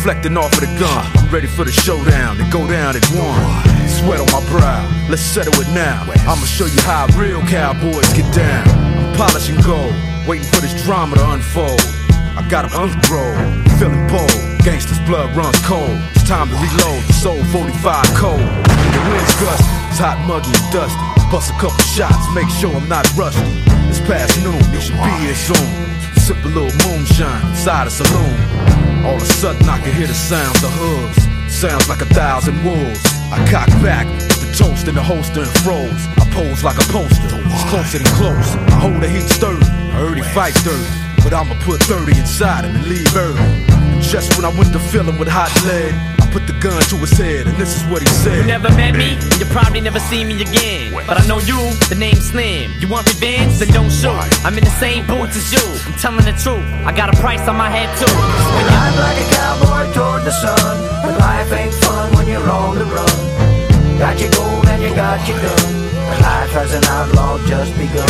reflecting off of the gun. I'm ready for the showdown, to go down at one. Sweat on my brow, let's settle it now. I'ma show you how real cowboys get down. I'm polishing gold, waiting for this drama to unfold. I got a roll, feeling bold. Gangsta's blood runs cold. It's time to reload, the soul 45 cold. The wind's gusty, it's hot, muggy, and dusty. Bust a couple shots, make sure I'm not rusty. It's past noon, you should be here soon. Sip a little moonshine inside a saloon. All of a sudden I can hear the sounds of hooves. Sounds like 1,000 wolves. I cock back, put the toast in the holster and froze. I pose like a poster, it's closer than close. I hold the heat sturdy, I heard he fights dirty, but I'ma put 30 inside him and leave early. And just when I went to fill him with hot lead, I put the gun to his head, and this is what he said. You never met me, and you probably never see me again. But I know you, the name's Slim. You want revenge? Then don't shoot. I'm in the same boots as you, I'm telling the truth. I got a price on my head too. When you ride like a cowboy toward the sun, but life ain't fun when you're on the run. Got your gold and you got your gun, but life as an outlaw just begun.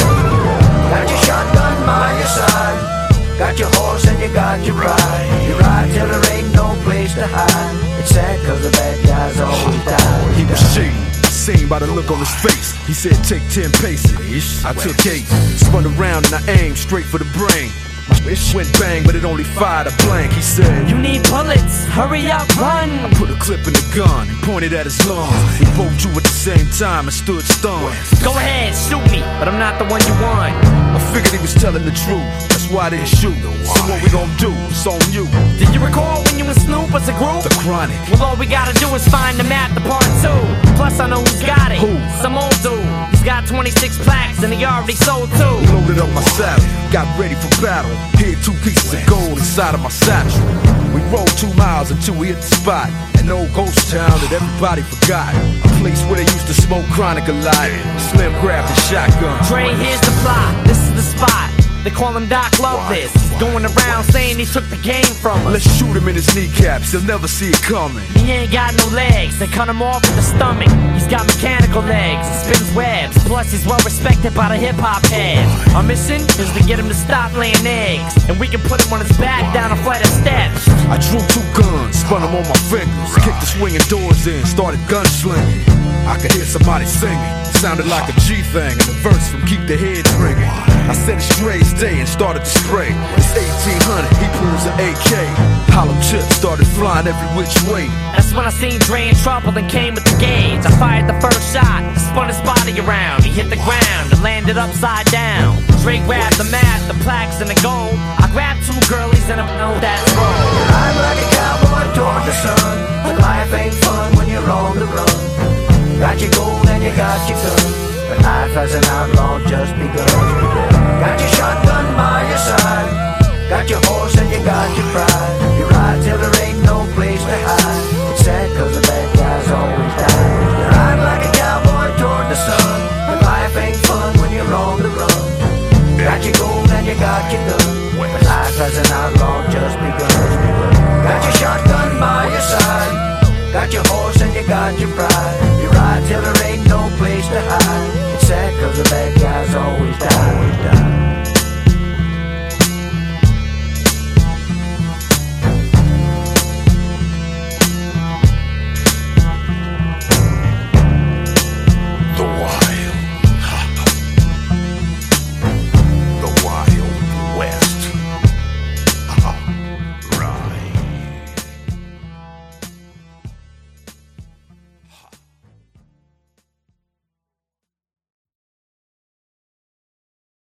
Got your shotgun by your side, got your horse and you got your pride. You ride till there ain't no place to hide. It's sad cause the bad guys always die. He was shady, seen by the look on his face. He said take 10 paces, I took 8. Spun around and I aimed straight for the brain. My bitch went bang, but it only fired a blank. He said, you need bullets, hurry up, run. I put a clip in the gun and pointed at his lungs. We both drew at the same time and stood stunned. Go ahead, shoot me, but I'm not the one you want. I figured he was telling the truth, that's why I didn't shoot. So what we gon' do? It's on you. Did you recall when you and Snoop was a group? The Chronic. Well, all we gotta do is find the map, the part 2. Plus I know who's got it. Who? Some old dude. He's got 26 plaques and he already sold 2. Loaded up my saddle, got ready for battle. Hid 2 pieces of gold inside of my satchel. We rode 2 miles until we hit the spot, an old ghost town that everybody forgot. A place where they used to smoke Chronic a lot. Slim grabbed a shotgun. Dre, here's the plot, this is the spot. They call him Doc Loveless. He's going around saying he took the game from us. Let's shoot him in his kneecaps, he'll never see it coming. He ain't got no legs, they cut him off with the stomach. He's got mechanical legs, he spins webs. Plus he's well respected by the hip-hop heads. Our mission is to get him to stop laying eggs, and we can put him on his back down a flight of steps. I drew 2 guns, spun them on my fingers. Kicked the swinging doors in, started gunslinging. I could hear somebody singing, sounded like a G thing, and a verse from Keep the Heads Ringing. I said it's Dre's day and started to spray. It's 1800, he pulls an AK. Hollow tips started flying every which way. That's when I seen Dre in trouble and came with the gauge. I fired the first shot, spun his body around. He hit the ground and landed upside down. Dre grabbed the map, the plaques, and the gold. I grabbed 2 girlies and I know that's wrong. You ride like a cowboy toward the sun, but life ain't fun when you're on the run. Got your gold and you got your gun, but life as an outlaw just begun. Got your shotgun by your side, got your horse and you got your pride.